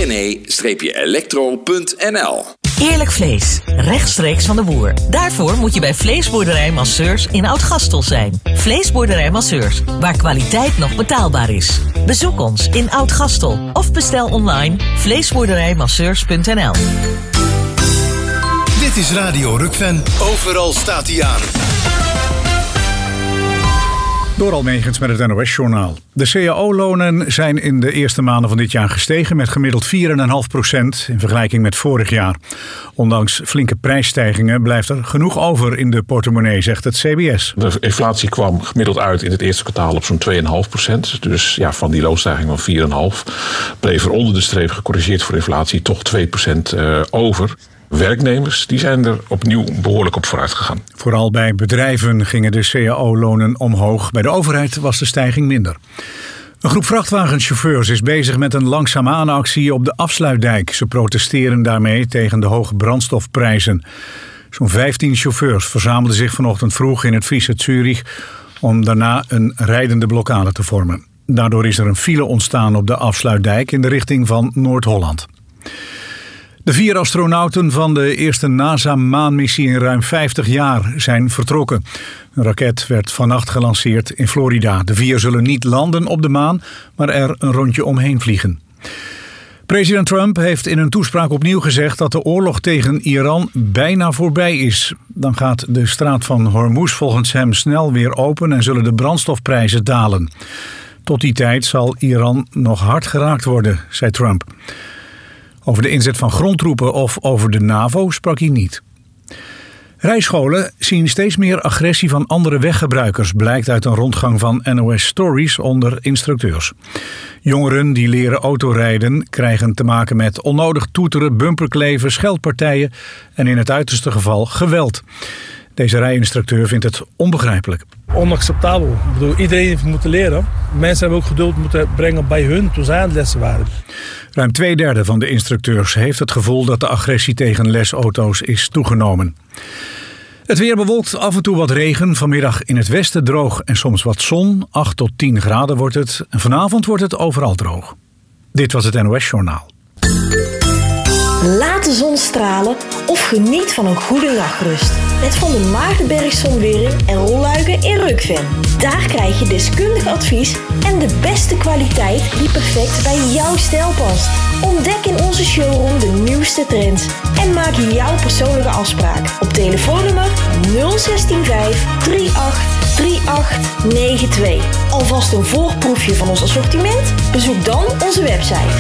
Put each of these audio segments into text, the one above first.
dne-electro.nl. Eerlijk vlees, rechtstreeks van de boer. Daarvoor moet je bij Vleesboerderij Masseurs in Oud-Gastel zijn. Vleesboerderij Masseurs, waar kwaliteit nog betaalbaar is. Bezoek ons in Oud-Gastel of bestel online vleesboerderijmasseurs.nl. Dit is Radio Rukven. Overal staat hij aan. Door Almegens met het NOS-journaal. De cao-lonen zijn in de eerste maanden van dit jaar gestegen met gemiddeld 4,5% in vergelijking met vorig jaar. Ondanks flinke prijsstijgingen blijft er genoeg over in de portemonnee, zegt het CBS. De inflatie kwam gemiddeld uit in het eerste kwartaal op zo'n 2,5%. Dus ja, van die loonstijging van 4,5% bleef er onder de streep gecorrigeerd voor inflatie toch 2% over. Werknemers die zijn er opnieuw behoorlijk op vooruit gegaan. Vooral bij bedrijven gingen de cao-lonen omhoog. Bij de overheid was de stijging minder. Een groep vrachtwagenchauffeurs is bezig met een langzaamaan-actie op de Afsluitdijk. Ze protesteren daarmee tegen de hoge brandstofprijzen. Zo'n 15 chauffeurs verzamelden zich vanochtend vroeg in het Friese Zurich om daarna een rijdende blokkade te vormen. Daardoor is er een file ontstaan op de Afsluitdijk in de richting van Noord-Holland. De 4 astronauten van de eerste NASA-maanmissie in ruim 50 jaar zijn vertrokken. Een raket werd vannacht gelanceerd in Florida. De 4 zullen niet landen op de maan, maar er een rondje omheen vliegen. President Trump heeft in een toespraak opnieuw gezegd dat de oorlog tegen Iran bijna voorbij is. Dan gaat de straat van Hormuz volgens hem snel weer open en zullen de brandstofprijzen dalen. Tot die tijd zal Iran nog hard geraakt worden, zei Trump. Over de inzet van grondtroepen of over de NAVO sprak hij niet. Rijscholen zien steeds meer agressie van andere weggebruikers, blijkt uit een rondgang van NOS Stories onder instructeurs. Jongeren die leren autorijden krijgen te maken met onnodig toeteren, bumperkleven, scheldpartijen en in het uiterste geval geweld. Deze rijinstructeur vindt het onbegrijpelijk. Onacceptabel. Ik bedoel, iedereen heeft moeten leren. Mensen hebben ook geduld moeten brengen bij hun toen zij aan het lessen waren. Ruim 2/3 van de instructeurs heeft het gevoel dat de agressie tegen lesauto's is toegenomen. Het weer bewolkt, af en toe wat regen. Vanmiddag in het westen droog en soms wat zon. 8 tot 10 graden wordt het. En vanavond wordt het overal droog. Dit was het NOS Journaal. Laat de zon stralen of geniet van een goede nachtrust. Met Van der Maagdenberg Zonwering en rolluiken in Rukven. Daar krijg je deskundig advies en de beste kwaliteit die perfect bij jouw stijl past. Ontdek in onze showroom de nieuwste trends en maak jouw persoonlijke afspraak op telefoonnummer 0165 38 3892. Alvast een voorproefje van ons assortiment? Bezoek dan onze website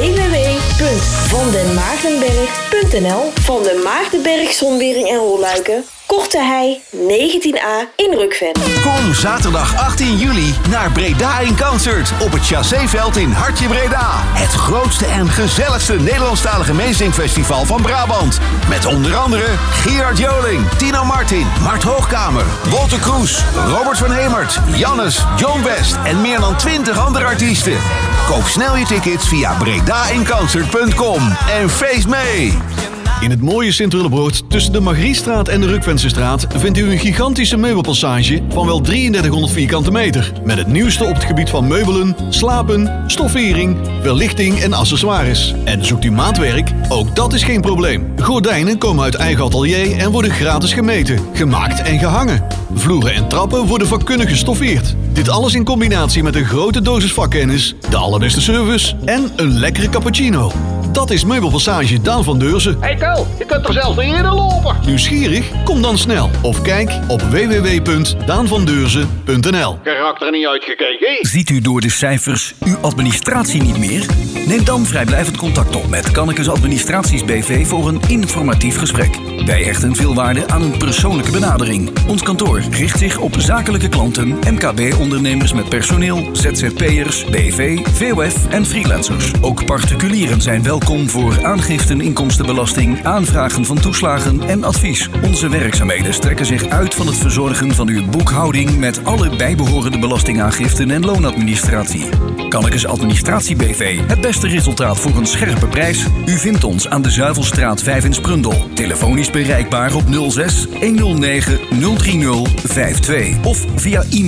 www.vandenmaagdenberg.nl. Van der Maagdenberg Zonwering en rolluiken. Korte Hei 19A in Rukven. Kom zaterdag 18 juli naar Breda in Concert op het Chasséveld in Hartje Breda. Het grootste en gezelligste Nederlandstalige meezingfestival van Brabant. Met onder andere Gerard Joling, Tino Martin, Mart Hoogkamer, Wolter Kroes, Robert van Hemert, Jannes, John West en meer dan 20 andere artiesten. Koop snel je tickets via bredainconcert.com en feest mee! In het mooie Sint-Willebroord tussen de Margriestraat en de Rukvensestraat vindt u een gigantische meubelpassage van wel 3300 vierkante meter. Met het nieuwste op het gebied van meubelen, slapen, stoffering, verlichting en accessoires. En zoekt u maatwerk? Ook dat is geen probleem. Gordijnen komen uit eigen atelier en worden gratis gemeten, gemaakt en gehangen. Vloeren en trappen worden vakkundig gestoffeerd. Dit alles in combinatie met een grote dosis vakkennis, de allerbeste service en een lekkere cappuccino. Dat is Meubelpassage Daan van Deurzen. Hey Ko, je kunt er zelfs niet in lopen. Nieuwsgierig? Kom dan snel of kijk op www.daanvandeurzen.nl. Karakter niet uitgekeken. Ziet u door de cijfers uw administratie niet meer? Neem dan vrijblijvend contact op met Kannekes Administraties BV voor een informatief gesprek. Wij hechten veel waarde aan een persoonlijke benadering. Ons kantoor richt zich op zakelijke klanten, MKB-ondernemers met personeel, ZZP'ers, BV, VOF en freelancers. Ook particulieren zijn welkom voor aangiften inkomstenbelasting, aanvragen van toeslagen en advies. Onze werkzaamheden strekken zich uit van het verzorgen van uw boekhouding met alle bijbehorende belastingaangiften en loonadministratie. Kannekes Administratie BV. Het beste resultaat voor een scherpe prijs. U vindt ons aan de Zuivelstraat 5 in Sprundel. Telefonisch bereikbaar op 06 109 030 52 of via e-mail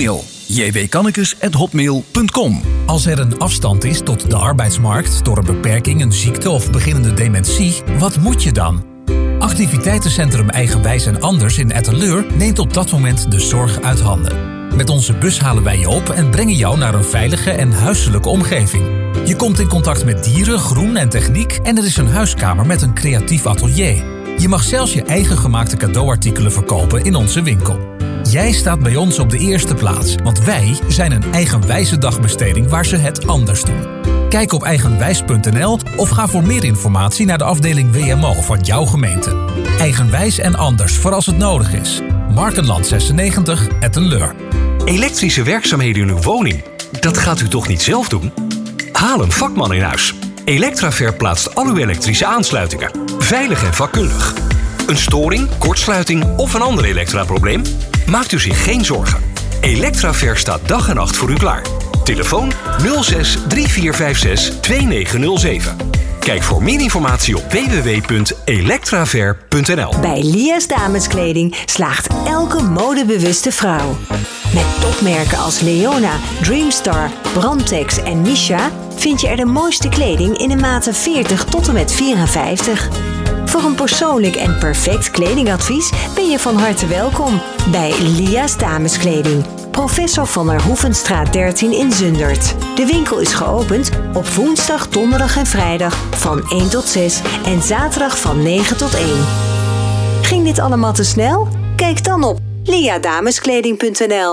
jwkannekes@hotmail.com. Als er een afstand is tot de arbeidsmarkt door een beperking, een ziekte of beginnende dementie, wat moet je dan? Activiteitencentrum Eigenwijs en Anders in Etteleur neemt op dat moment de zorg uit handen. Met onze bus halen wij je op en brengen jou naar een veilige en huiselijke omgeving. Je komt in contact met dieren, groen en techniek en er is een huiskamer met een creatief atelier. Je mag zelfs je eigen gemaakte cadeauartikelen verkopen in onze winkel. Jij staat bij ons op de eerste plaats, want wij zijn een eigenwijze dagbesteding waar ze het anders doen. Kijk op eigenwijs.nl of ga voor meer informatie naar de afdeling WMO van jouw gemeente. Eigenwijs en Anders voor als het nodig is. Markenland 96, Etteleur. Elektrische werkzaamheden in uw woning, dat gaat u toch niet zelf doen? Haal een vakman in huis. Electraver plaatst al uw elektrische aansluitingen. Veilig en vakkundig. Een storing, kortsluiting of een ander elektraprobleem? Maakt u zich geen zorgen. Electraver staat dag en nacht voor u klaar. Telefoon 06 3456 2907. Kijk voor meer informatie op www.electraver.nl. Bij Lia's Dameskleding slaagt elke modebewuste vrouw. Met topmerken als Leona, Dreamstar, Brandtex en Misha vind je er de mooiste kleding in de maten 40 tot en met 54. Voor een persoonlijk en perfect kledingadvies ben je van harte welkom bij Lia's Dameskleding. Professor van der Hoevenstraat 13 in Zundert. De winkel is geopend op woensdag, donderdag en vrijdag van 1 tot 6 en zaterdag van 9 tot 1. Ging dit allemaal te snel? Kijk dan op liadameskleding.nl.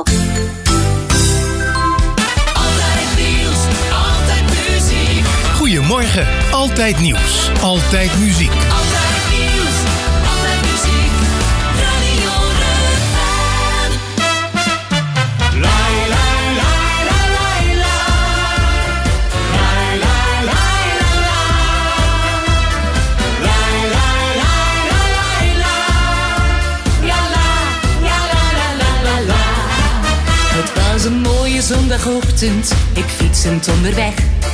Goedemorgen, altijd nieuws, altijd muziek. Een mooie zondagochtend, ik fietsend onderweg,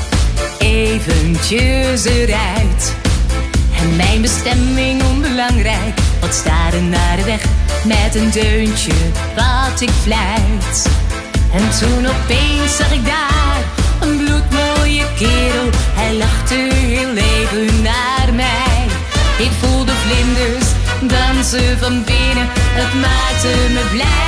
eventjes eruit. En mijn bestemming onbelangrijk, wat staren naar de weg, met een deuntje wat ik fluit. En toen opeens zag ik daar een bloedmooie kerel, hij lachte heel even naar mij. Ik voelde vlinders dansen van binnen, het maakte me blij.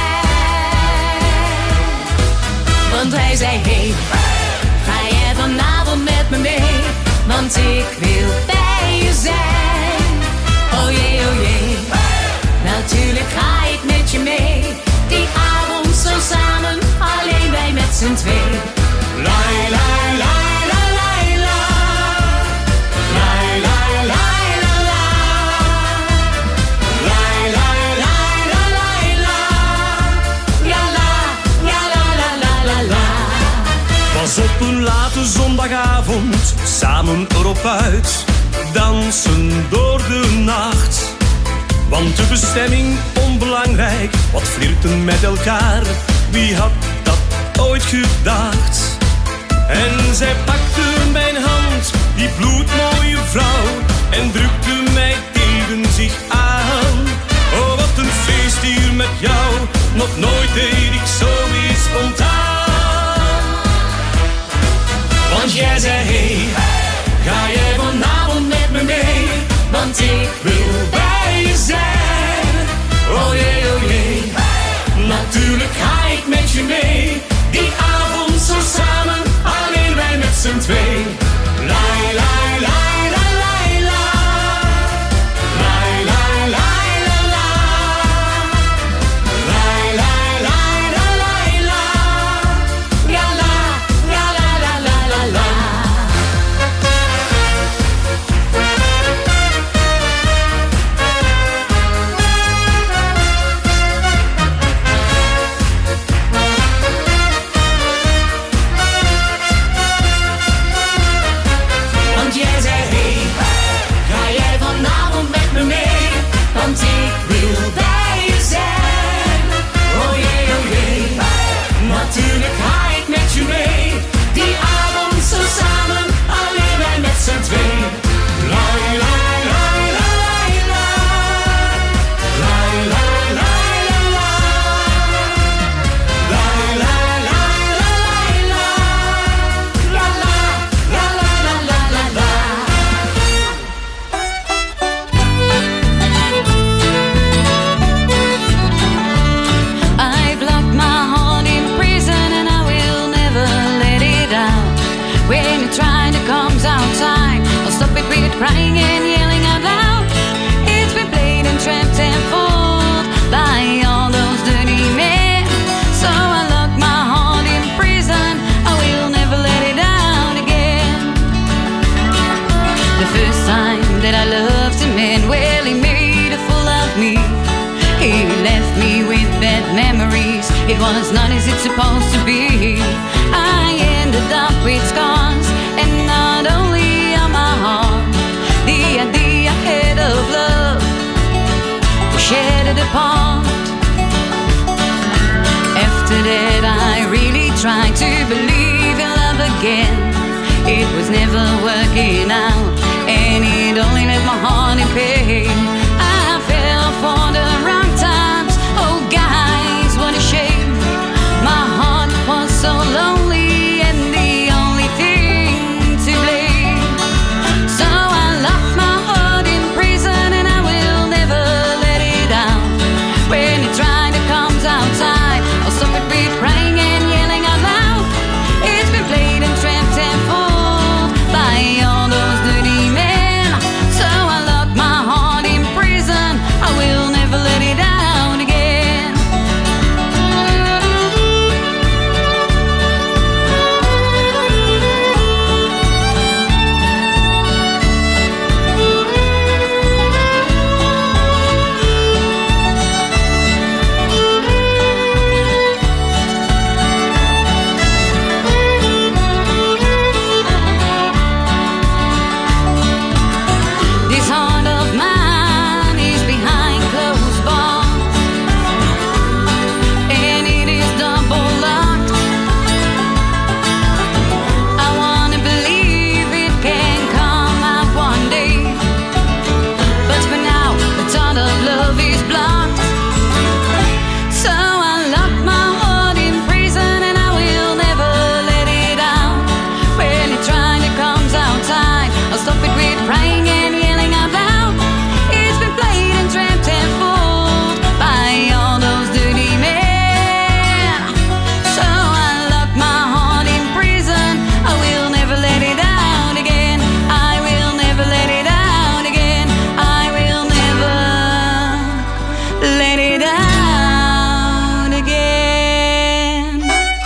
Want hij zei, hey, ga jij vanavond met me mee? Want ik wil bij je zijn. Oh jee, natuurlijk ga ik met je mee. Die avond zo samen, alleen wij met z'n twee. Lai, lai, lai, lai, lai, la. Lai, lai, lai, la, la. Lai, lai, lai, la, lai, la. Ja, la, ja, la, la, la, la, la. Was op een late zondagavond, samen erop uit, dansen door de nacht. Want de bestemming onbelangrijk, wat flirten met elkaar, wie had dat ooit gedacht? En zij pakte mijn hand, die bloedmooie vrouw, en drukte mij tegen zich aan. Oh, wat een feest hier met jou, nog nooit deed ik zoiets spontaan. Want jij zei, hey, ga jij vanavond met me mee? Want ik wil bij je zijn. Oh jee, natuurlijk ga ik met je mee. Die avond zo samen, alleen wij met z'n twee. Lai, lai, lai, la, lai, la. Lai, lai, lai, la, la. Lai, lai, lai, la, lai, la. Ja, la, ja, la, la, la, la, la. The first time that I loved a man, well, he made a fool of me. He left me with bad memories. It was not as it's supposed to be. I ended up with scars, and not only on my heart. The idea I had of love was shattered apart. After that I really tried to believe in love again. It was never working out, and it only left my heart in pain. I fell for the wrong times. Oh guys, what a shame. My heart was so lonely, and the only thing to blame. So I locked my heart in prison, and I will never let it out. When it tried to come outside, I'll stop it with crying and yelling out loud. It's been played and trapped and fooled by all those dirty men. So I locked my heart in prison. I will never let it out again. This heart of mine is behind closed bars, and it is double locked. I wanna believe it can come out one day, but for now the thought of love is blocked. So I lock my heart in prison, and I will never let it out. When it tries to come outside, I'll stop it with crying and yelling out loud. It's been played and trapped and fooled by all those dirty men. So I lock my heart in prison. I will never let it out again. I will never let it out again. I will never let it out again.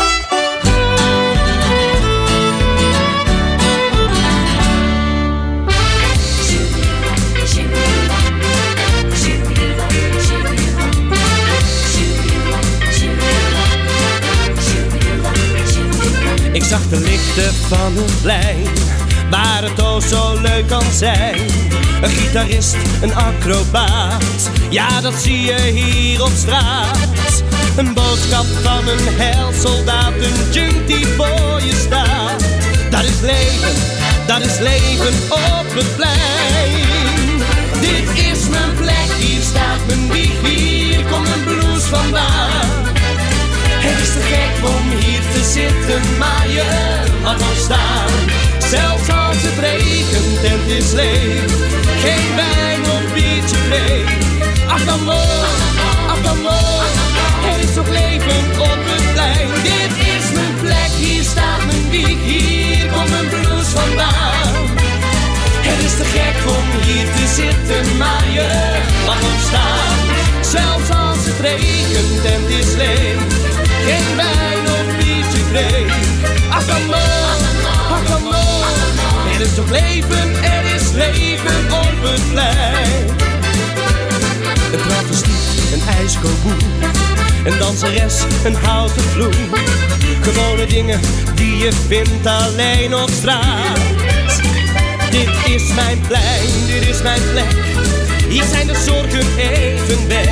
Ik zag de lichten van het plein, waar het oh zo leuk kan zijn. Een gitarist, een acrobaat, ja dat zie je hier op straat. Een boodschap van een heilsoldaat, een junk die voor je staat. Dat is leven op het plein. Dit is mijn plek, hier staat mijn wieg, hier komt mijn blues vandaan. Het is te gek om hier te zitten, maar je mag nog staan. Zelfs als het regent en het is leeg, geen wijn of biertje leeg. Ach dan mooi, er is toch leven op het plein. Dit is mijn plek, hier staat mijn wieg, hier komt mijn blues vandaan. Het is te gek om hier te zitten, maar je mag nog staan. Zelfs als het regent en het is leeg, geen wijn of biertje kreeg. Ach dan mooi, er is toch leven, er is leven op het plein. Een travestiet, een ijskoboer, een danseres, een houten vloer. Gewone dingen die je vindt alleen op straat. Dit is mijn plein, dit is mijn plek. Hier zijn de zorgen even weg.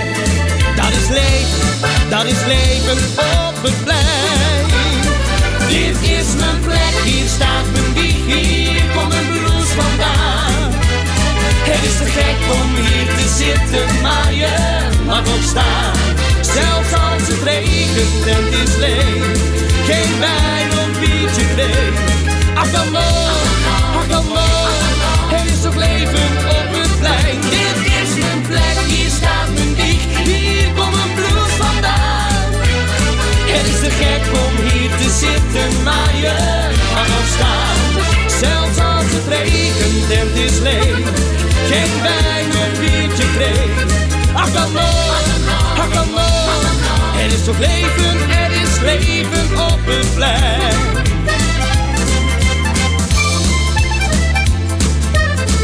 Dat is leven op het plein. Dit is mijn plek, hier staat mijn wieg, hier komt mijn blues vandaan. Het is te gek om hier te zitten, maar je mag opstaan. Zelfs als het regent en het is leeg, geen wijn of biertje kreeg. Ach dan mooi, er is toch leven op het plein. Dit is mijn plek, hier staat mijn wieg, hier komt mijn blues vandaan. Het is te gek om hier te zitten, maar je mag opstaan. Zelfs als het regent en het is leeg, geen wijn of biertje kreeg. Ach dan mooi, er is toch leven, er is leven op het plein.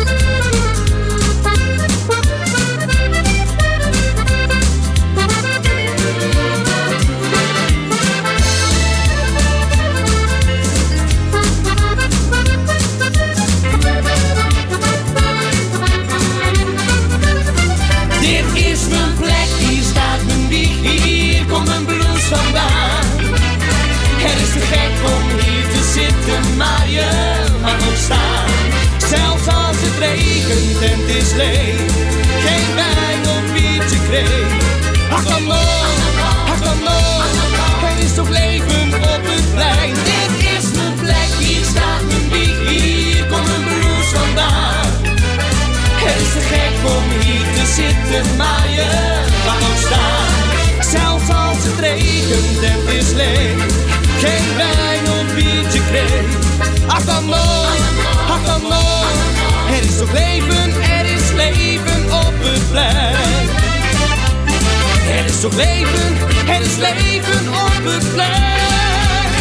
achternoot. Er is toch leven, er is leven op het plein. Er is toch leven, er is leven op het plein.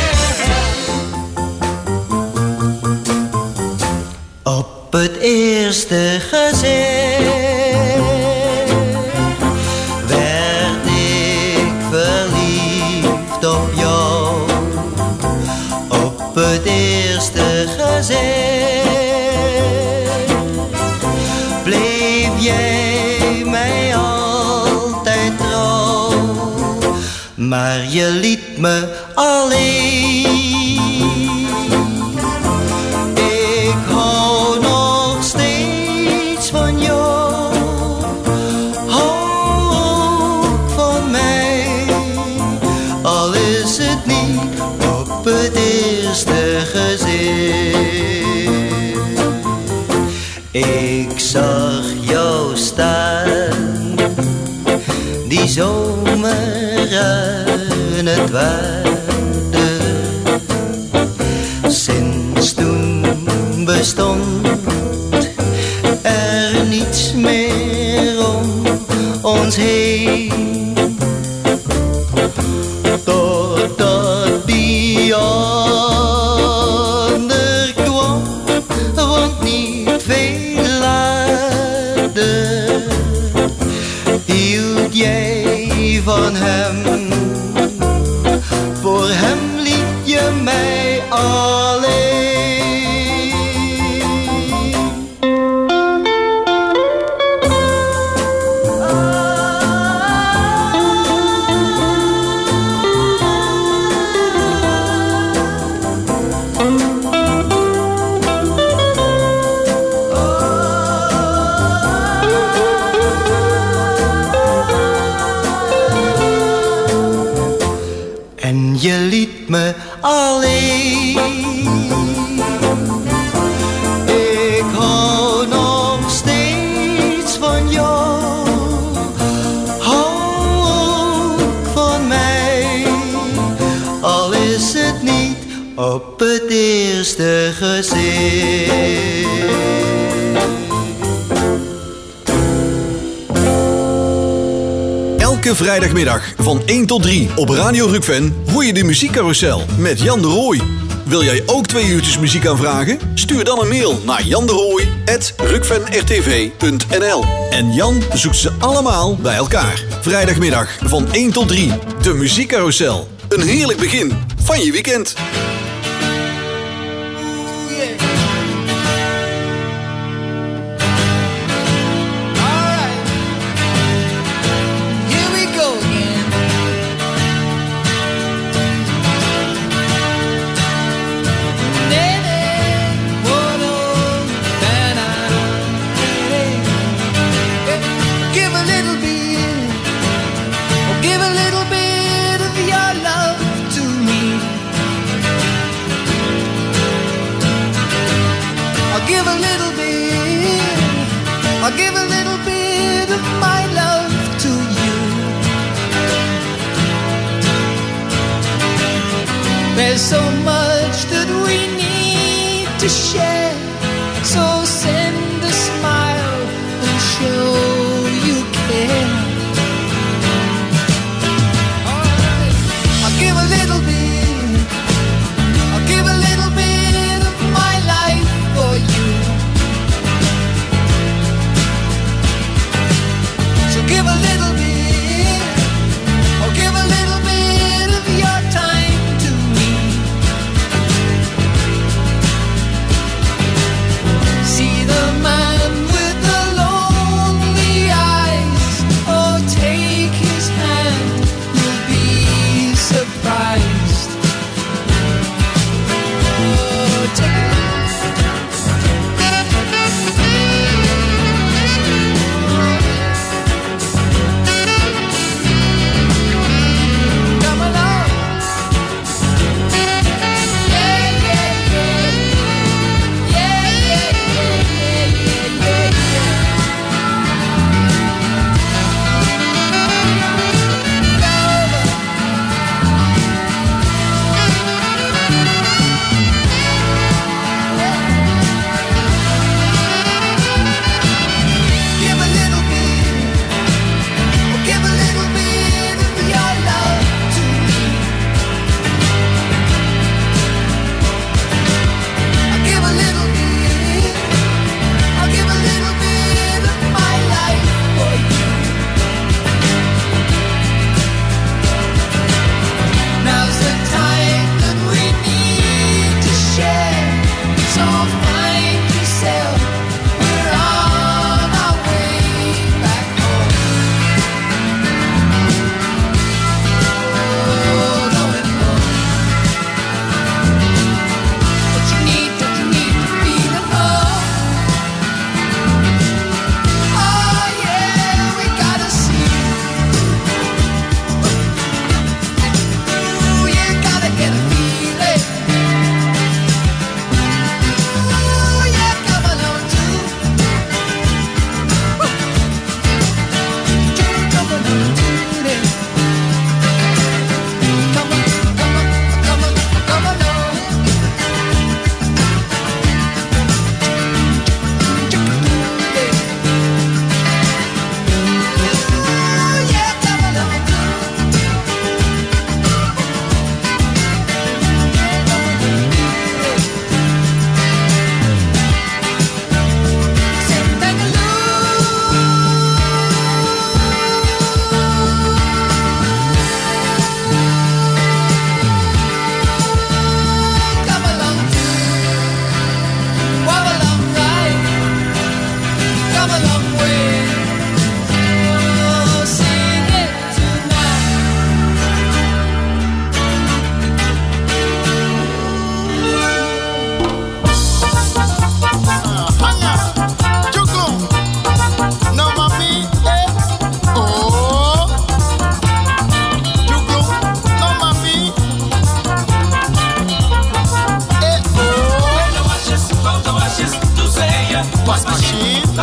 Op het eerste gezicht werd ik verliefd op jou. Op het eerste gezicht bleef jij mij altijd trouw, maar je liet me alleen. Ik hou nog steeds van jou, hou ook van mij, al is het niet op het eerste gezicht. Ik zag jou staan, die zomer aan het water. Sinds toen bestond er niets meer om ons heen, totdat die ander kwam, want niet veel later hield jij van hem. Voor hem liet je mij alleen. En je liet me alleen. Ik hou nog steeds van jou, hou ook van mij, al is het niet op het eerste gezicht. Elke vrijdagmiddag van 1 tot 3 op Radio Rukven hoor je de muziekcarousel met Jan de Rooij. Wil jij ook 2 uurtjes muziek aanvragen? Stuur dan een mail naar janderooij@rukvenrtv.nl. En Jan zoekt ze allemaal bij elkaar. Vrijdagmiddag van 1 tot 3, de muziekcarousel. Een heerlijk begin van je weekend. I'll give a little bit of my love to you. There's so much that we need to share, so send a smile and show you care. Alright, I'll give a little bit, I'll give a little bit of my life for you. Give a little bit, or give a little bit of your time to me.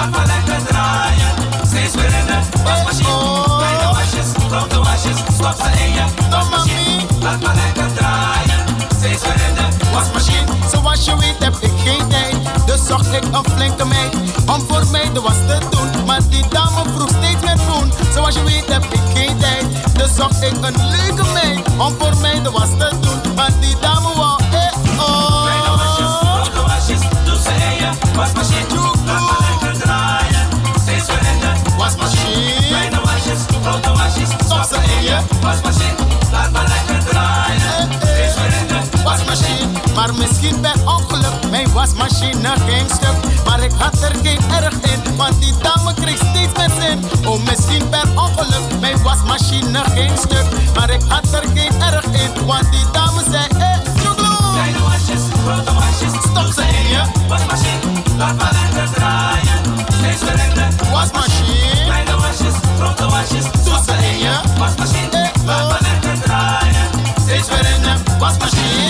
laat maar lekker draaien. Steeds weer in de wasmachine. Kleine wasjes, grote wasjes, stop ze in je wasmachine. Laat maar lekker draaien. Steeds weer in de wasmachine. Zoals je weet heb ik geen tijd, dus zocht ik een flinke meid om voor mij de was te doen. Maar die dame vroeg steeds meer poen. Zoals je weet heb ik geen tijd, dus zocht ik een leuke meid om voor mij de was te doen. Maar die dame wou Kleine wasjes, grote wasjes, doe ze in je wasmachine. Laat maar lekker draaien. Steeds weer in de wasmachine. Kleine wasjes, grote wasjes, stop ze in je wasmachine. Laat maar lekker draaien. Steeds weer in de wasmachine. Maar misschien bij ongeluk, mijn wasmachine ging stuk. Maar ik had er geen erg in, want die dame kreeg steeds meer zin. Oh, misschien per ongeluk, mijn wasmachine ging stuk. Maar ik had er geen erg in, want die dame zei, kleine wasjes, grote wasjes, stop ze in je wasmachine. Laat maar lekker draaien. Steeds weer in de wasmachine. Kleine wasjes, grote wasjes, stop ze in je wasmachine. Laat maar lekker draaien. Steeds weer in de wasmachine.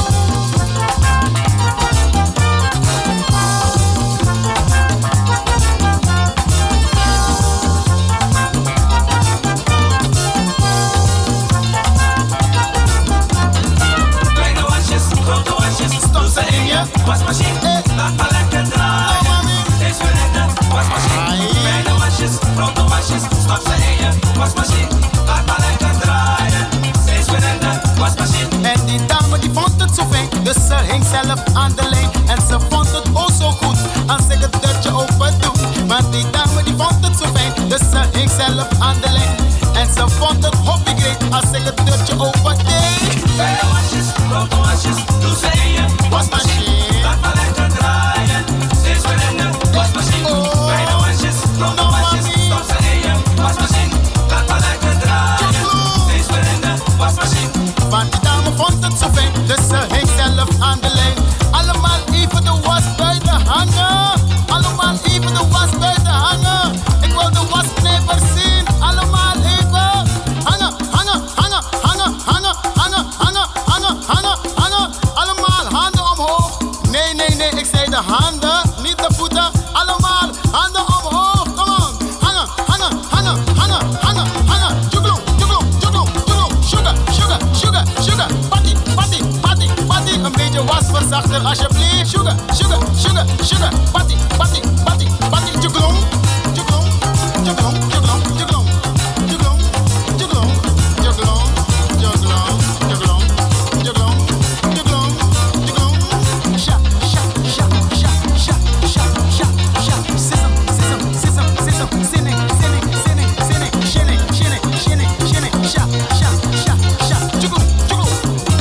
Wasmachine, laat maar lekker draaien. Steeds weer in de wasmachine. Kleine wasjes, grote wasjes, stop ze in je wasmachine. Laat maar lekker draaien. Steeds weer in de wasmachine. En die dame die vond het zo fijn, dus ze hing zelf aan de lijn. En ze vond het ook zo goed als ik het deurtje open doe. Maar die dame die vond het zo fijn, dus ze hing zelf aan de lijn. En ze vond het hobby great als ik het deurtje open deed. Kleine wasjes, grote wasjes, doe ze in je wasmachine. Laat maar lekker draaien. Steeds weer in de wasmachine. Kleine wasjes, grote wasjes, stop ze in je wasmachine. Laat maar lekker draaien. Steeds weer in de wasmachine. Want die dame vond het zo fijn, dus ze hing zelf aan de lijn. Allemaal even de was buiten hangen. Allemaal even de was buiten hangen. Ik wil de wasknijper zien. Allemaal even hangen, hangen, hangen, hangen, hangen, hangen, hangen, hangen, hangen, hangen. Allemaal handen omhoog. Nee, nee, nee, ik zei de handen, niet de voeten. Allemaal handen omhoog. Come on. Hangen, hangen, hangen, hangen, hangen, hangen. Juglong, juglong, juglong, juglong. Sugar, sugar, sugar, sugar. Patty, patty, patty, patty. Een beetje wasverzachter alsjeblieft. Sugar, sugar, sugar, sugar. Patty, patty, patty, patty. Juglong, juglong, juglong, juglong, juglong. Juglong, juglong, juglong, juglong, juglong, juglong, juglong, juglong. Sha, sha, sha, sha, sha, sha, sha, sha. Sism, sism, sism, sism. Sinning, sinning, sinning, sinning. Shinning, shinning, shinning, shinning. Sha, sha, sha, sha. Juglong, juglong.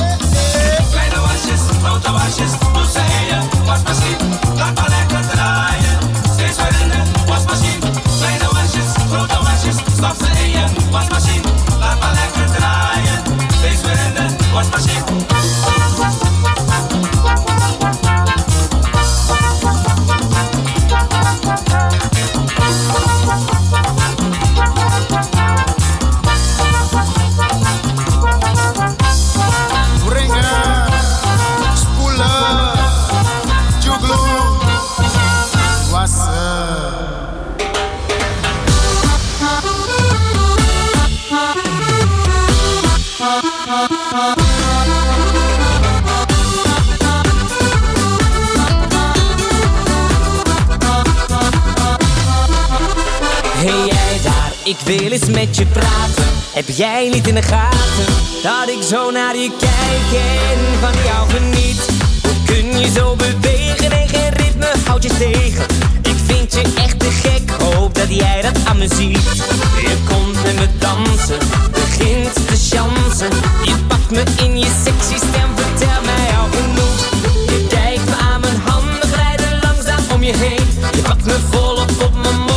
Kleine wasjes, grote wasjes, doe ze in je wasmachine. Laat maar lekker draaien. Steeds weer in de wasmachine. Kleine wasjes, grote wasjes, stop ze in je wasmachine. Laat maar lekker draaien. Steeds weer in de wasmachine. Brengen, spoelen, juglong, wassen. Hey jij daar, ik wil eens met je praten. Heb jij niet in de gaten dat ik zo naar je kijk en van jou geniet? Hoe kun je zo bewegen en geen ritme houdt je tegen? Ik vind je echt te gek, hoop dat jij dat aan me ziet. Je komt met me dansen, begint te chansen. Je pakt me in je sexy stem, vertel mij al genoeg. Je kijkt me aan, mijn handen glijden langzaam om je heen. Je pakt me volop op mijn mond.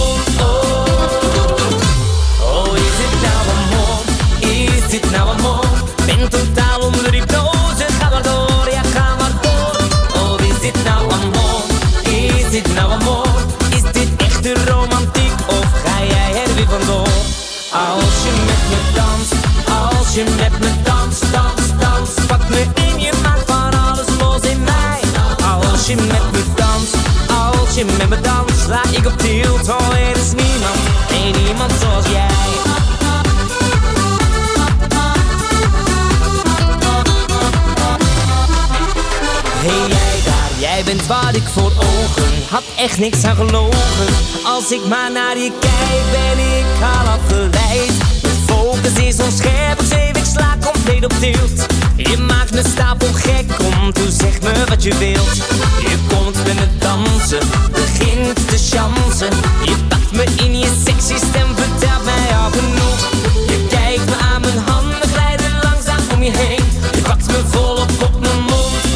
Is dit nou amor? Ben totaal onder de hypnose. Ga maar door, ja ga maar door. Oh, is dit nou amor? Is dit nou amor? Is dit echte romantiek of ga jij er weer vandoor? Als je met me danst, als je met me danst, dans, dans. Pak me in, je maakt van alles los in mij. Als je met me danst, als je met me danst, sla ik op tilt. Oh, er is niemand, nee niemand zoals jij. Hey jij daar, jij bent wat ik voor ogen had, echt niks aan gelogen. Als ik maar naar je kijk, ben ik al afgeleid. De focus is onscherp, ik zweef, ik sla compleet op tilt. Je maakt me stapel gek, kom toe, zeg me wat je wilt. Je komt met me dansen, begint te chansen. Je pakt me in je sexy stem, vertelt mij al genoeg. Je kijkt me aan, mijn handen glijden langzaam om je heen. Je pakt me volop op mijn mond.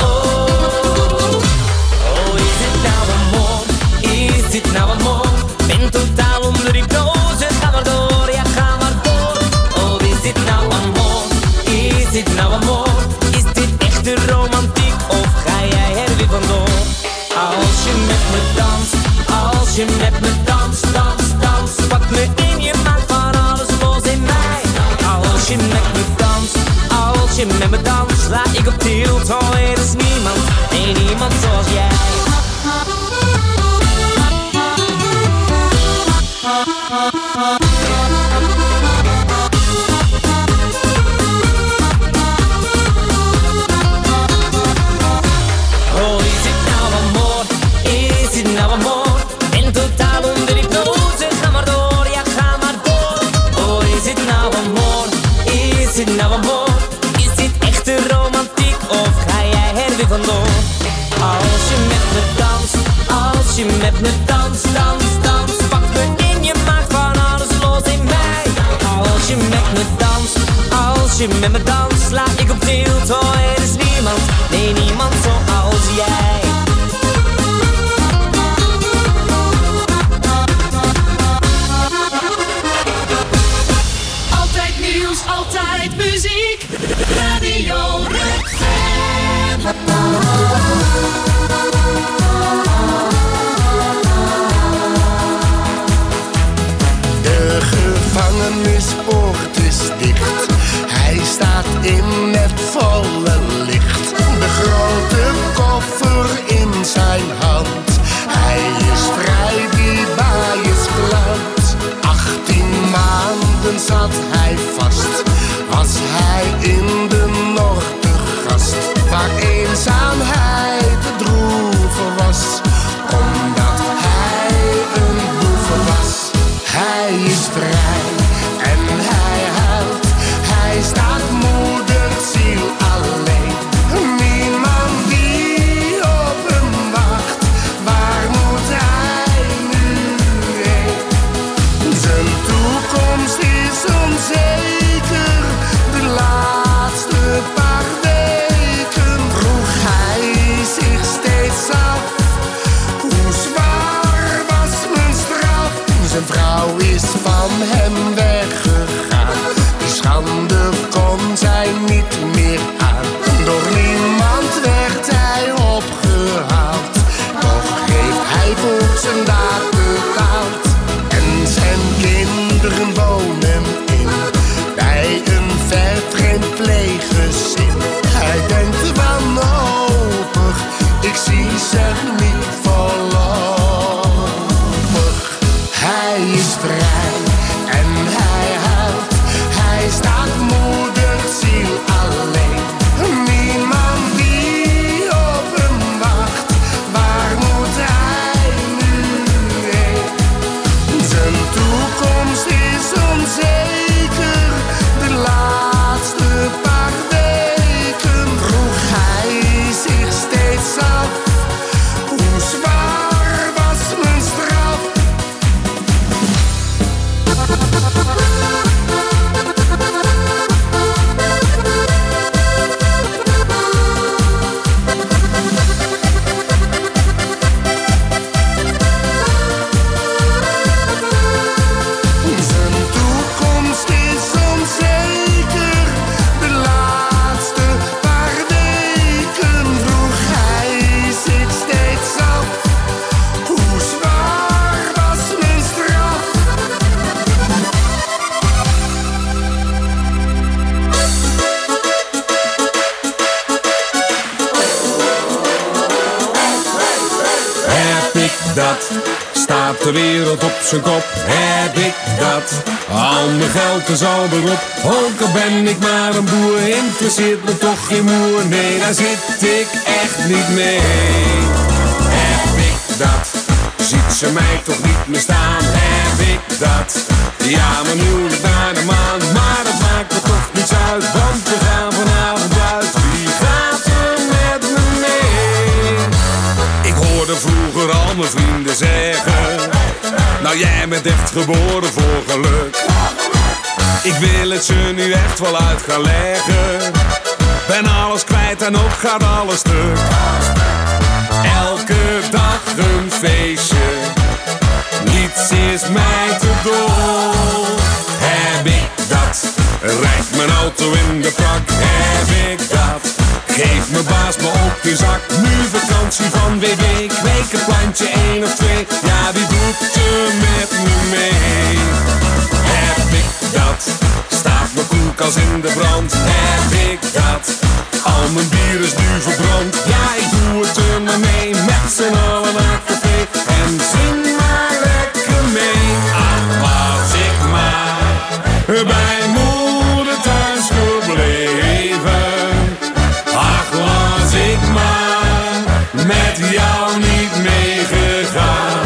Is dit nou amor? Ben totaal onder hypnose. Ga maar door, ja ga maar door. Oh, is dit nou amor? Is dit nou amor? Is dit echte romantiek of ga jij er weer vandoor? Als je met me danst, als je met me danst, dans, dans. Pak me in, je maakt van alles los in mij. Als je met me danst, als je met me danst, sla ik op tilt. Oh, er is niemand, nee niemand zoals jij. Oh, is dit nou amor? Is dit nou amor? Ben totaal onder hypnose. Ga maar door, ja ga maar door. Oh, is dit nou amor? Is dit nou amor? Is dit echte romantiek of ga jij er weer vandoor? Als je met me danst, als je met me danst, dans, dans. Pak me in, je maakt van alles los in mij. Als je met me danst, als je met me danst, sla ik op tilt. Oh, er is niemand, nee niemand zoals jij. Altijd nieuws, altijd muziek. Radio Rukven. De gevangenispoort is dicht. Hij staat in het volle licht. De grote koffer in zijn hand. Hij is vrij, die baai is glad. 18 maanden zat hij vast. Was hij in de Noordergast. Waar eenzaamheid te droeven was. Omdat hij een boeven was. Hij is vrij en hij huilt. Hij staat moederziel alleen. Niemand die op hem wacht. Waar moet hij nu heen? Zijn toekomst is onzeker. De laatste paar weken vroeg hij zich steeds af. Hoe zwaar was mijn straf? Zijn vrouw is van hem weggegaan. Die schande kon zij niet meer aan. Door niemand werd hij opgehaald. Toch heeft hij voor zijn daad betaald. En zijn kinderen wonen in bij een vervreemd pleeggezin. Hij denkt wanhopig, ik zie ze niet voorlopig. Hij is vrij en hij huilt. Hij staat moederziel alleen. staat de wereld op zijn kop. Heb ik dat? Al mijn geld is al erop. Ook al ben ik maar een boer, interesseert me toch geen moer. Nee, daar zit ik echt niet mee. Heb ik dat? Ziet ze mij toch niet meer staan? Heb ik dat? Ja, mijn huwelijk naar de maan. Maar dat maakt me toch niets uit, want we gaan vanavond uit. Wie gaat er met me mee? Ik hoorde vroeger al mijn vrienden zeggen: nou, jij bent echt geboren voor geluk. Ik wil het ze nu echt wel uit gaan leggen. Ben alles kwijt en ook gaat alles stuk. Elke dag een feestje, niets is mij te dol. Heb ik dat? Rijdt mijn auto in de prak? Heb ik dat? Geeft mijn baas me op de zak? Nu vakantie van WW, kweek een plantje 1 of 2. Ja, wie doet er met me mee? Heb ik dat? Staat mijn koelkast in de brand? Heb ik dat? Al mijn bier is nu verbrand. Ja, ik doe het er maar mee. Met z'n allen naar het café. En zing maar lekker mee. Ach, was ik maar bij moeder thuis gebleven. Ach, was ik maar met jou niet meegegaan.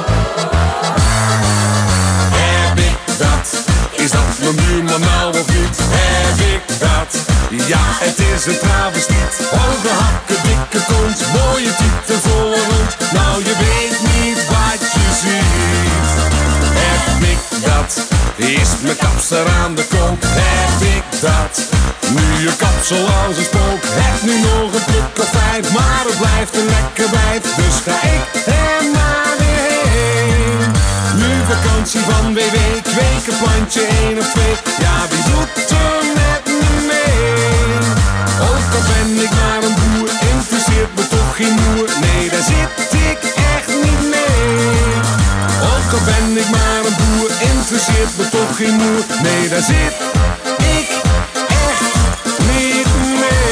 Heb ik dat? Is dat mijn buurman nou of niet? Heb ik dat? Ja, het is een travestiet. Hoge hakken, dikke kont, mooie tieten volle rond. Nou, je weet niet wat je ziet. Heb ik dat? Is mijn kapster aan de kook? Heb ik dat? Nu je kapsel als een spook. Heb nu nog een prik of 5, maar het blijft een lekker wijf. Dus ga ik er maar weer heen. Nu vakantie van WW, kweek een plantje 1 of 2. Ja, wie doet er met me mee? Ook al ben ik maar een boer, interesseert me toch geen moer. Nee, daar zit ik echt niet mee. Ook al ben ik maar een boer, interesseert me toch geen moer. Nee, daar zit ik echt niet mee.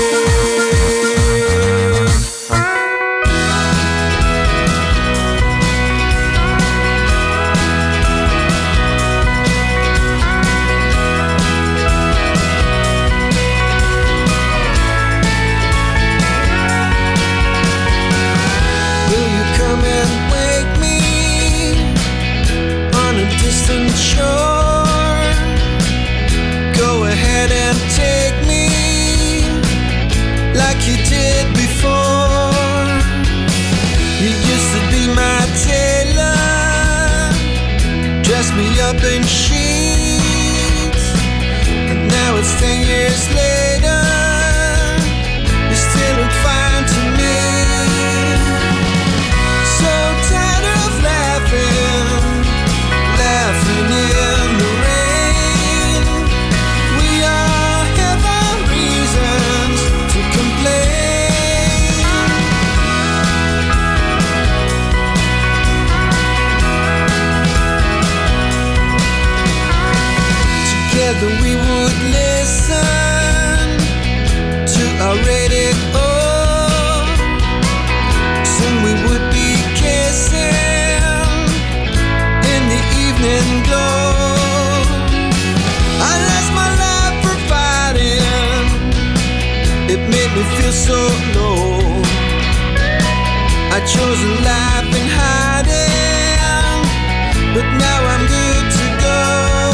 Shore. Go ahead and take me like you did before. You used to be my tailor, dress me up in sheets, and now it's 10 years later, you still look fine to me. So tired of laughing in the rain. We all have our reasons to complain. Together we would listen to our radio. Soon we would be kissing in the evening glow. I lost my life for fighting. It made me feel so low. I chose a life in hiding, but now I'm good to go.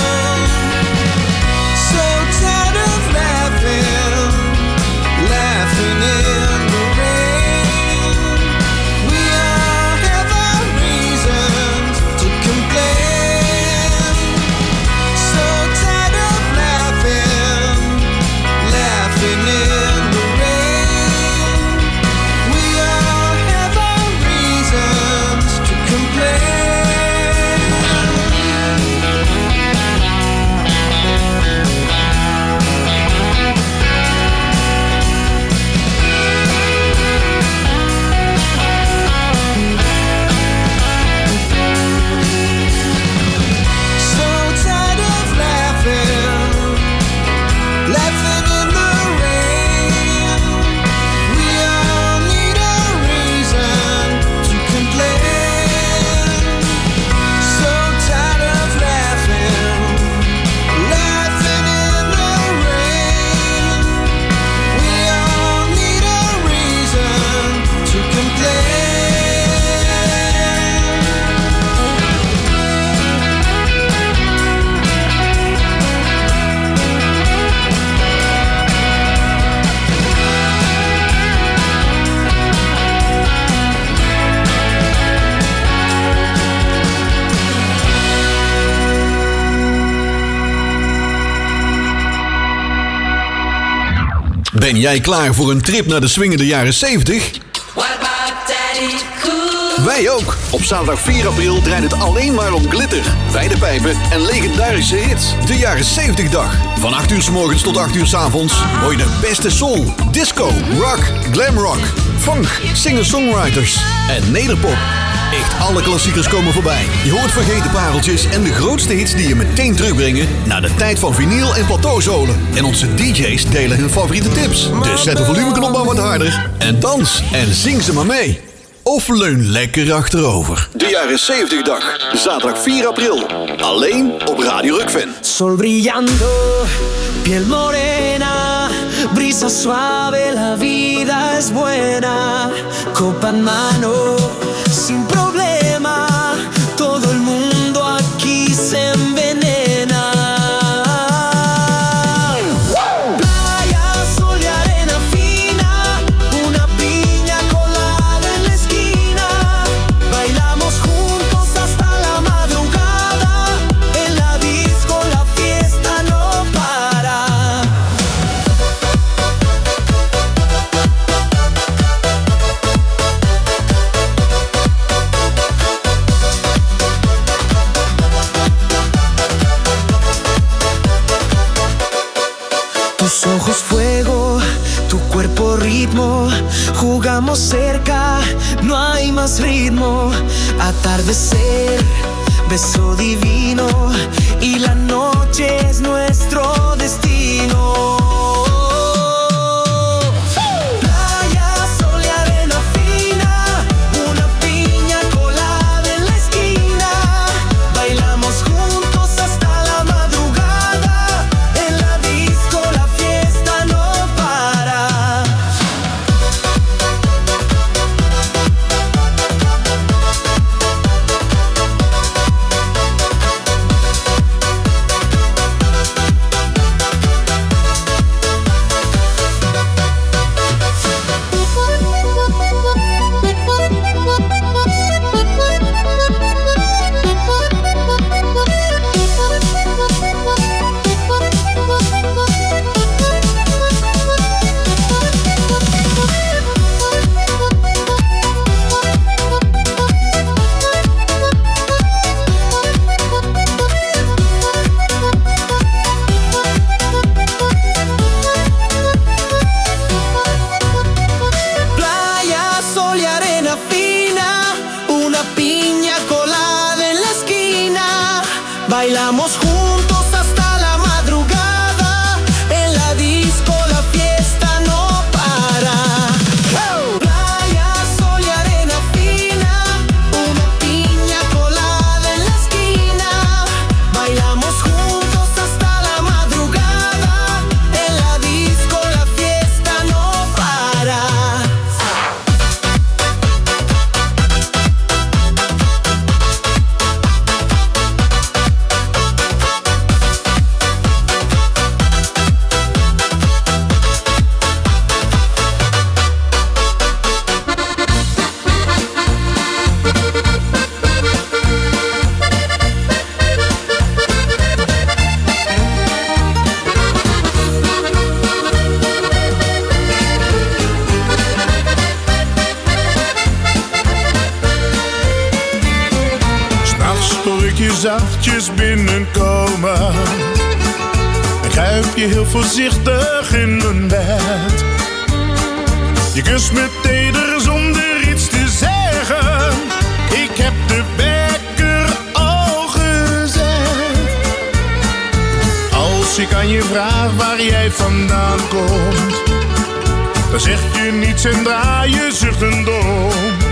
So tired of laughing, laughing in the rain. We all have our reasons to complain. So tired of laughing, laughing in the rain. Ben jij klaar voor een trip naar de swingende jaren 70? Wij ook. Op zaterdag 4 april draait het alleen maar om glitter, wijde pijpen en legendarische hits. De jaren 70 dag. Van 8 uur 's morgens tot 8 uur 's avonds hoor je de beste soul, disco, rock, glamrock, funk, singer-songwriters en nederpop. Echt alle klassiekers komen voorbij. Je hoort vergeten pareltjes en de grootste hits die je meteen terugbrengen naar de tijd van vinyl en plateauzolen. En onze DJ's delen hun favoriete tips. Dus zet de volumeknop maar wat harder en dans en zing ze maar mee. Of leun lekker achterover. De jaren 70 dag. Zaterdag 4 april. Alleen op Radio Rock-fan. Sol brillando, piel morena, brisa suave, la vida es buena. Copa en mano, sin problema, todo el mundo aquí se envenena. Playa, sol y arena fina, una piña colada en la esquina. Bailamos juntos hasta la madrugada, en la disco la fiesta no para. Tus ojos fuego, tu cuerpo ritmo, jugamos cerca, no hay más ritmo. Atardecer, beso divino, y la noche es nuestro destino. Playa, sol y arena fina, una piña colada en la esquina. Bailamos juntos hasta la madrugada, en la disco la fiesta no para. Playa, sol y arena fina, una piña colada en la esquina. Bailamos juntos hasta la madrugada, en la disco la fiesta no para. Playa, sol y arena fina, una piña colada en la esquina. Bailamos juntos hasta la madrugada, en la disco la fiesta no para. S'nachts hoor ik je zachtjes binnenkomen en kruip je heel voorzichtig in mijn bed. Je kust me teder zonder iets te zeggen. Ik heb de wekker al gezet. Als ik aan je vraag waar jij vandaan komt, dan zeg je niets en draai je zuchtend om.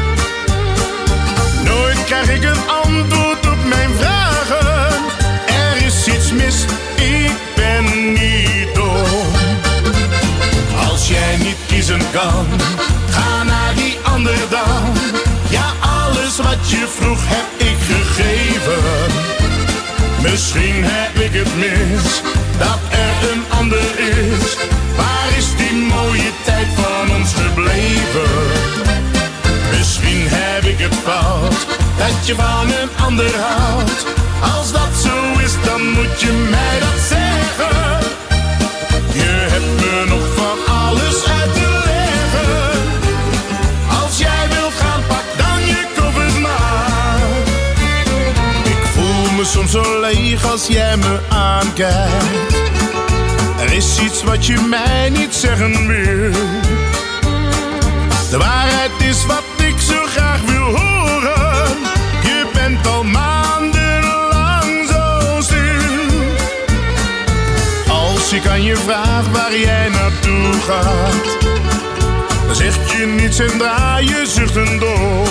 Nooit krijg ik een antwoord op mijn vragen. Er is iets mis, ik ben niet dom. Als jij niet kiezen kan, ga naar die ander dan. Ja, alles wat je vroeg heb ik gegeven. Misschien heb ik het mis, dat er een ander is. Waar is die mooie tijd van ons gebleven? Misschien heb ik het fout, dat je van een ander houdt. Als dat zo is, dan moet je mij dat zeggen. Je hebt me nog van alles soms zo leeg als jij me aankijkt. Er is iets wat je mij niet zeggen wil. De waarheid is wat ik zo graag wil horen. Je bent al maandenlang zo stil. Als ik aan je vraag waar jij naartoe gaat, dan zeg je niets en draai je zuchtend om.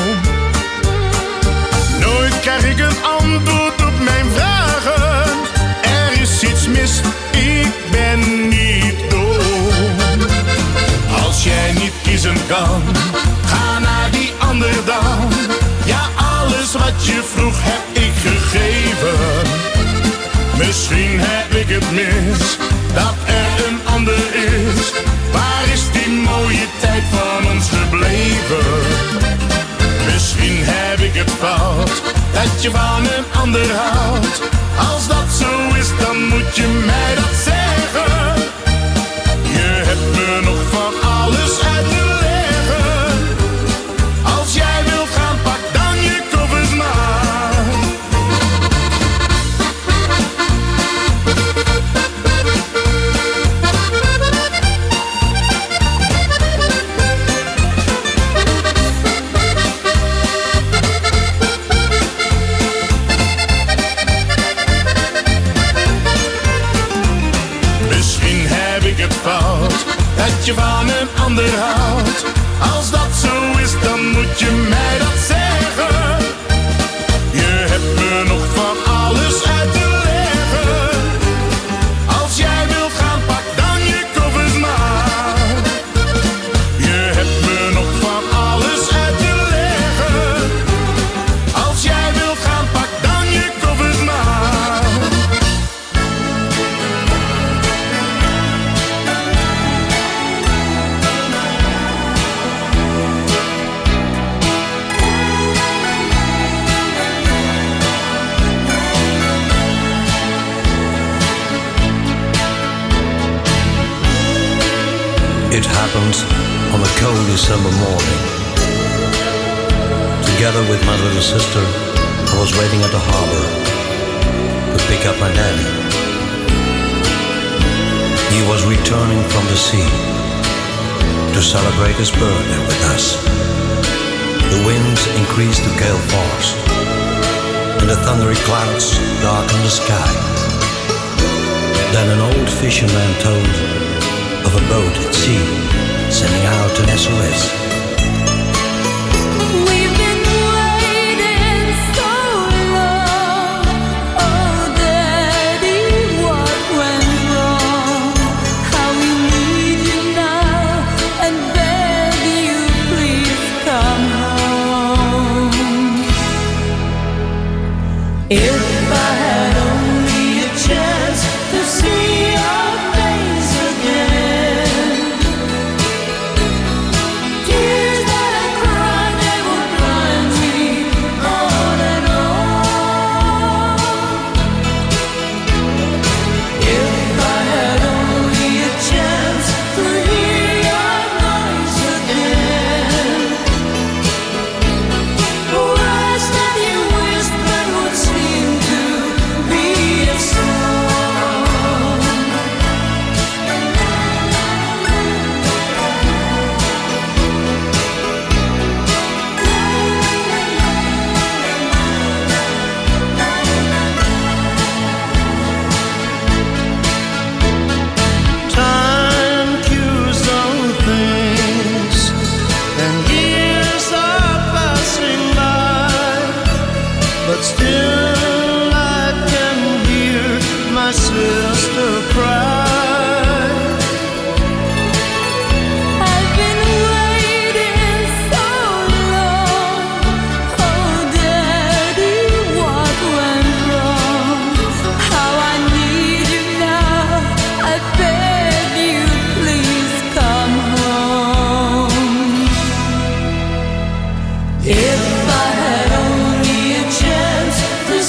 Nooit krijg ik een antwoord op mijn vragen. Er is iets mis, ik ben niet dom. Als jij niet kiezen kan, ga naar die ander dan. Ja, alles wat je vroeg heb ik gegeven. Misschien heb ik het mis, dat er een ander is. Waar is die mooie tijd van ons gebleven? Misschien heb ik het fout, dat je van een ander houdt. Als dat zo is, dan moet je mij dat zeggen. Je hebt me nog van alles uit te leggen. Als jij wilt gaan, pak dan je koffers maar. Dat je van een ander houdt. Als dat zo is, dan moet je mij dat zeggen. Je hebt me nog van alles uit te leggen. Als jij wilt gaan, pak dan je koffers maar. Je hebt me nog van alles uit te leggen. Als jij wilt gaan, pak dan je koffers maar. It happened on a cold December morning. Together with my little sister, I was waiting at the harbor to pick up my daddy. He was returning from the sea to celebrate his birthday with us. The winds increased to gale force, and the thundery clouds darkened the sky. Then an old fisherman told of a boat at sea, sending out an SOS. We've been waiting so long. Oh, Daddy, what went wrong? How we need you now, and beg you please come home. If I had only a chance to see your face again. Tears that I cried, they would blind me on and on. If I had only a chance to hear your voice again. Words that you whispered would seem to be a song. Time cures all things, and years are passing by, but still I can hear my sister cry. I've been waiting so long. Oh, Daddy, what went wrong? How I need you now. I beg you, please come home. If I had only a chance to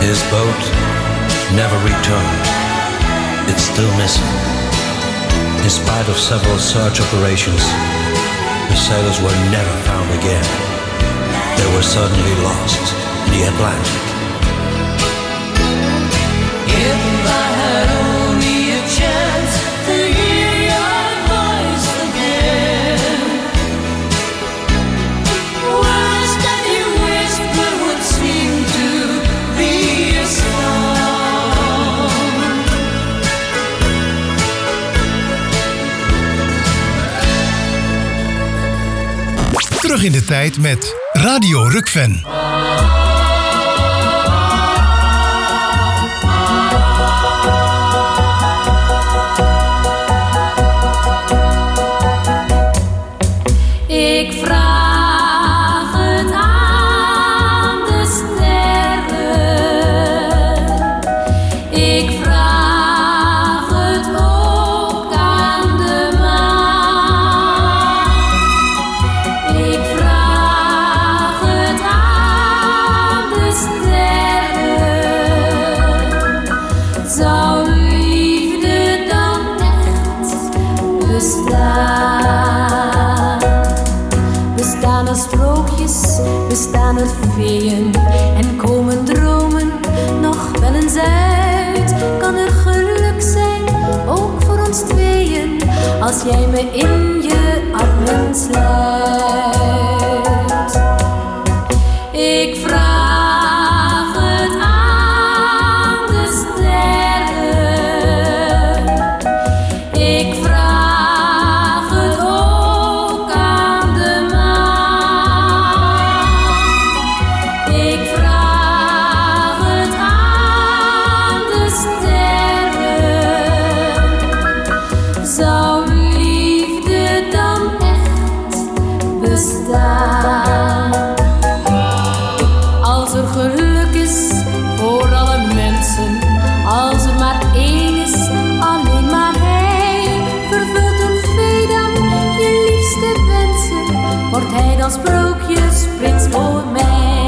His boat never returned. It's still missing. In spite of several search operations, the sailors were never found again. They were suddenly lost in the Atlantic. If I had only a chance to hear your voice again, words that you whisper would seem to be a song. Terug in de tijd met Radio Rukven. Ik vraag het aan de sterren. Ik vraag het ook aan de maan. Ik vraag het aan de sterren. Zou liefde dan echt bestaan? Bestaan er sprookjes, bestaan er feeën en komen dromen nog wel eens uit? Kan er geluk zijn, ook voor ons tweeën, als jij me in je armen sluit? Ik vraag het aan de sterren. Ik vraag het ook aan de maan. Ik vraag het aan de sterren. Zou liefde dan echt bestaan? Als er geluk is voor alle mensen, als er maar één is, alleen maar hij, vervult een fee dan je liefste wensen, wordt hij dan sprookjesprins voor mij.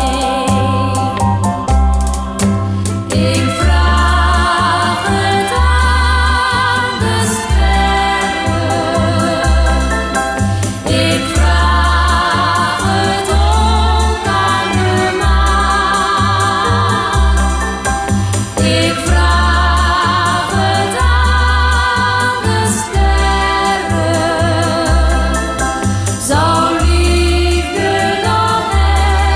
Ik vraag het aan de sterren. Ik vraag het ook aan de maan. Ik vraag het aan de sterren. Zou liefde dan echt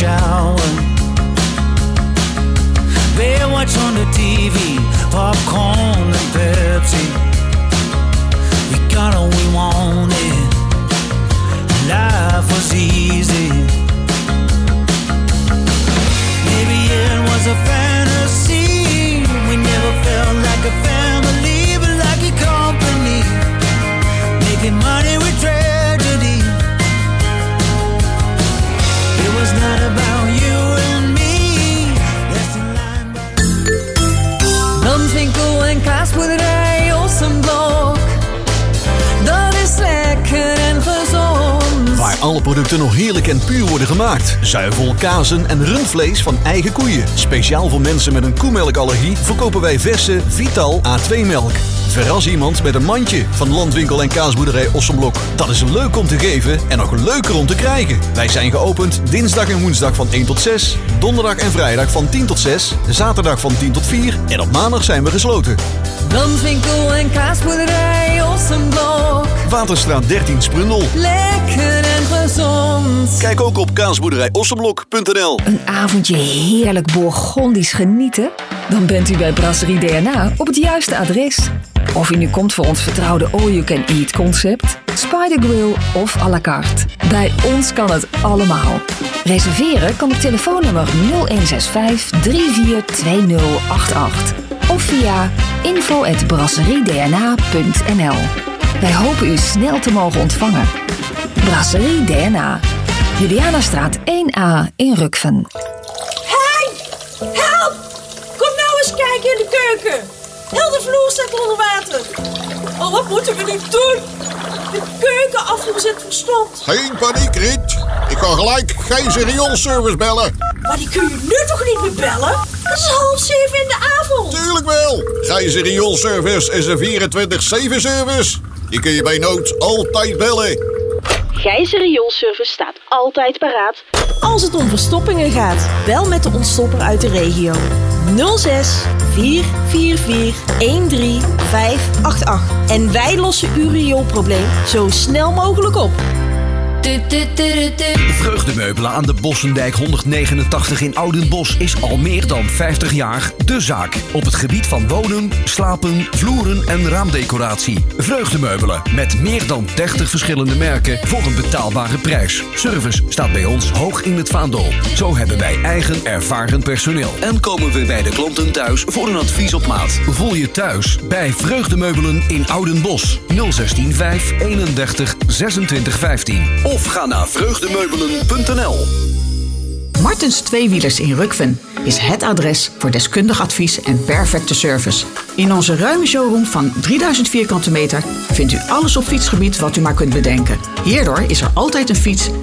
shower. They watch on the TV, popcorn and Pepsi. We got all we wanted, life was easy. Maybe it was a fantasy. We never felt like a family, but like a company. Making money with tragedy. It was not about you and me. Landwinkel en kaasboerderij Ossenblok. Dat is lekker en gezond. Waar alle producten nog heerlijk en puur worden gemaakt. Zuivel, kazen en rundvlees van eigen koeien. Speciaal voor mensen met een koemelkallergie verkopen wij verse Vital A2-melk. Verras iemand met een mandje van Landwinkel en kaasboerderij Ossenblok. Dat is leuk om te geven en nog leuker om te krijgen. Wij zijn geopend dinsdag en woensdag van 1 tot 6. Donderdag en vrijdag van 10 tot 6. Zaterdag van 10 tot 4. En op maandag zijn we gesloten. Landwinkel en kaasboerderij Ossenblok. Waterstraat 13 Sprundel. Lekker en gezond. Kijk ook op kaasboerderijossenblok.nl. Een avondje heerlijk Bourgondisch genieten? Dan bent u bij Brasserie DNA op het juiste adres. Of u nu komt voor ons vertrouwde all-you-can-eat concept, Spider Grill of à la carte. Bij ons kan het allemaal. Reserveren kan op telefoonnummer 0165 342088 of via info@brasseriedna.nl. Wij hopen u snel te mogen ontvangen. Brasserie DNA, Julianastraat 1A in Rukven. Hey! Help! Kom nou eens kijken in de keuken. Heel de vloer staat onder water. Oh, wat moeten we nu doen? De keukenafvoer zit verstompt. Geen paniek, Riet. Ik ga gelijk Gijs Rioolservice bellen. Maar die kun je nu toch niet meer bellen? Het is 6:30 in de avond. Tuurlijk wel. Gijs Rioolservice is een 24/7 service. Die kun je bij nood altijd bellen. Gijzer Rioolservice staat altijd paraat. Als het om verstoppingen gaat, bel met de ontstopper uit de regio. 06 444 13588. En wij lossen uw rioolprobleem zo snel mogelijk op. Vreugdemeubelen aan de Bossendijk 189 in Oudenbosch is al meer dan 50 jaar de zaak. Op het gebied van wonen, slapen, vloeren en raamdecoratie. Vreugdemeubelen met meer dan 30 verschillende merken voor een betaalbare prijs. Service staat bij ons hoog in het vaandel. Zo hebben wij eigen ervaren personeel. En komen we bij de klanten thuis voor een advies op maat. Voel je thuis bij Vreugdemeubelen in Oudenbosch 016 5 31 26 15. Of ga naar vreugdemeubelen.nl. Martens Tweewielers in Rukven is het adres voor deskundig advies en perfecte service. In onze ruime showroom van 3000 vierkante meter vindt u alles op fietsgebied wat u maar kunt bedenken. Hierdoor is er altijd een fiets